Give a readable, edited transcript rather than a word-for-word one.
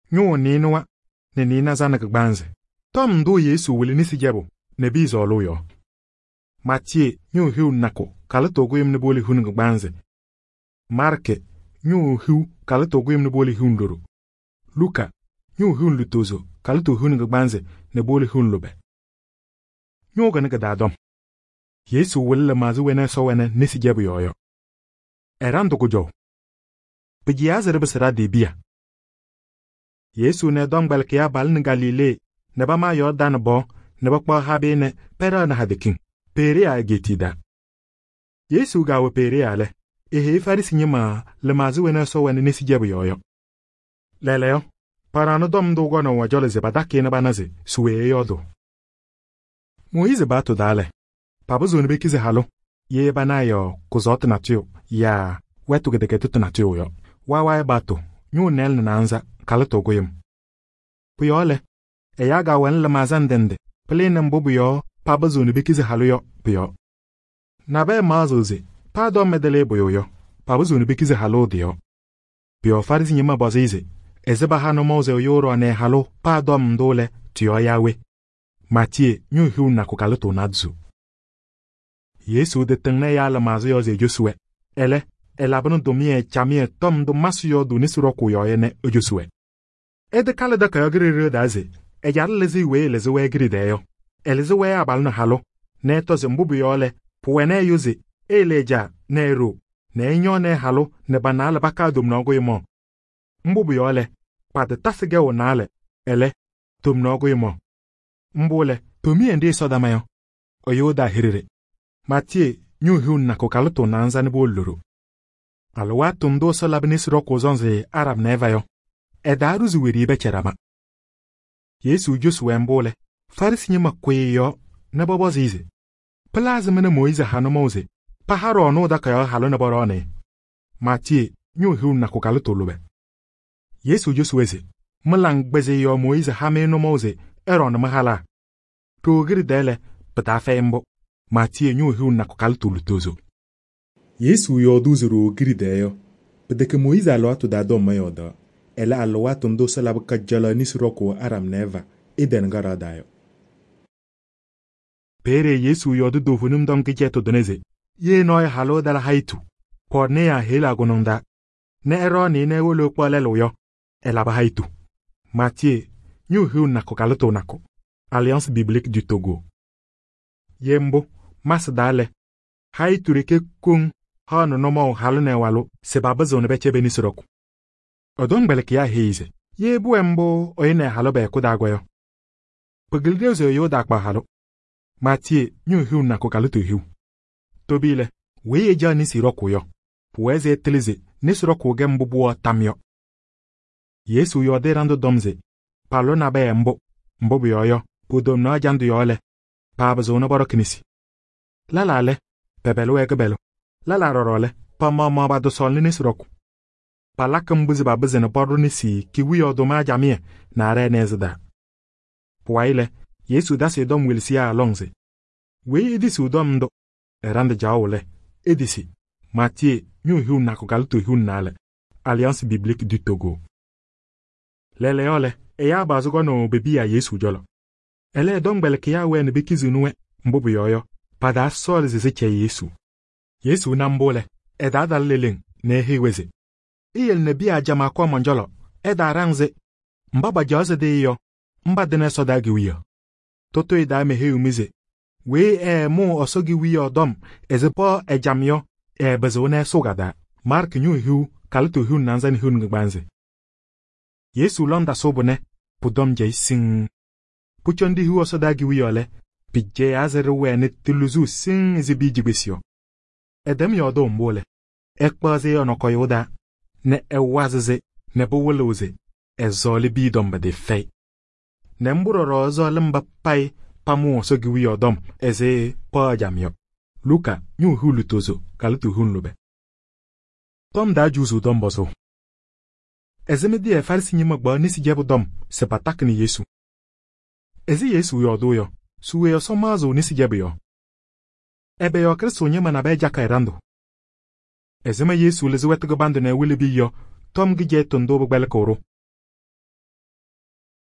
nyu ninwa ne nina zana gbanze tom ndo Yesu wili nisi jebo ne bizo loyo Mathieu nyu hiu nako kala togoyim ne boli hun gbanze Marke nyu hiu kala togoyim ne boli hun loro Luka nyu hiu lutozo kala to hun gbanze ne boli hun lobe nyu ga ne dadom Yesu wili mazu wena so wena nisi jebo yoyo erando ko jow Pigiaze rebesera debia Yesu ne dom balkia bal ne Galile ne ba ma Yordan bo ne ba kwa habe ne pera na hadekin pere a getida Yesu ga wo pere ale ehe farisi nyima le mazu wena so wena nisi jebo yoyo leleyo parano dom do gona wa jole ze badake ne banaze suwe yodo Moize bato dale pabuzo ne bekize halo ye banayo kuzot na tio ya wetu gedeketu na tio yo wawa bato nyu nel nanza kala togoyim puyole ya ga wen le mazandende plene mbubu yo pabuzo ne bekize halo yo puyo na be mazoze pa do medele boyo yo pabuzo ne bekize halo dio puyo farisi nyima bozize ezeba hano moze yoro ne halo pa do mdole tio yawe Mathieu nyu hiu na kala to nadzu Yesu de tengne ya la mazo yo ze Josue ele elabno domie chamie tom do masuyo do nisro ko yo ene Josue ede kala da ka gire daze e jar lezi we gire de yo elezi we abal na halo ne to ze mbubu yo le puene yuzi eleja ne ro ne nyo ne halo ne banala baka dum no go yimo mbubu yo le pade tasige wonale ele dum no go yimo mbule tomi ende so da mayo oyoda hirire Mathieu nyu hiu na ko kalato nanza ne boloro alwa tumdo so labnis roko zonze arab neva yo edaru zuwiri be cherama Yesu Josue mbole farisi nyima kwe yo ne bobo zize plaza mena Moize hano moze paharo no da ka halo ne borone Mathieu nyu hiu na ko kalato lobe Yesu Josue ze mlang gbeze yo Moize hame no moze eron mahala to giri dele pata fembo Mathieu nyu hiu na ko kalato lutozo Yesu yo duzuru giri deyo pedeke Moize alo atu da dom mayoda ela alo atu ndo salab kajala nisroko aram neva eden garadayo pere Yesu yo do hunum dom kijeto doneze ye noy halo dala haitu porne ya hela gononda ne eroni ne wolo kwalelo yo ela ba haitu Mathieu nyu hiu na ko kalato nako Alliance biblique du Togo yembo masdale haitu reke kung hano nomo halune walo sebaba zone beche benisroku odon belki ya heize ye buembo oyene halo be kudagwayo pagildezo yo dakba halo Mathieu nyu hiu na ko kalato hiu tobile weye jani siroku yo pueze telize nisroku gembubuo tamyo Yesu yo derando domze palo na be mbo yo pudom na jandu yole paba zona boroknisi lalale pebelo ekebelo lala rorole pa mama ba do sol ni sroku palakam buzi ba buzi na boru ni si ki wi odoma jamie na re nezda puaile Yesu dasi dom wilsia alongze we edisi udom ndo erande jawole edisi Mathieu nyu hiu na ko galto hiu nale Alliance biblique du Togo lele yole e ya bazugo no bebi ya Yesu jolo ele dongbele ke ya we ne bikizunuwe mbubu yoyo pada sol ziziche Yesu na mbole edada lelen ne hiweze iyel ne bia jama kwa monjolo edaranze mbaba joze de yo mbadene soda giwiyo toto ida me heumize we mu osogi wiyo dom ezepo ejamyo bezone sogada Mark nyu hiu kalto hiu nanzani hiu ngbanze Yesu londa sobone pudom jaisin puchondi hiu osoda giwiyo le pije azere we ne tuluzu sin ezibijibesio edem yodo mbole ekpaze onoko yoda ne ewaze ne bowoloze ezole bidom bade fei ne mburoro ozole mbapai pamu so giwi odom eze pa jamyo Luka nyu hulutozo kaltu hunlube tom da juzu dom boso ezemedi e farisi nyima gba nisi jebu dom se patak ni Yesu ezi Yesu yodo yo suwe yo somazo nisi jebu yo ebe yo Kristo nyima na be jaka erando ezema Yesu lezi wetgo bando na wili bi yo tom gije tondo gbele koro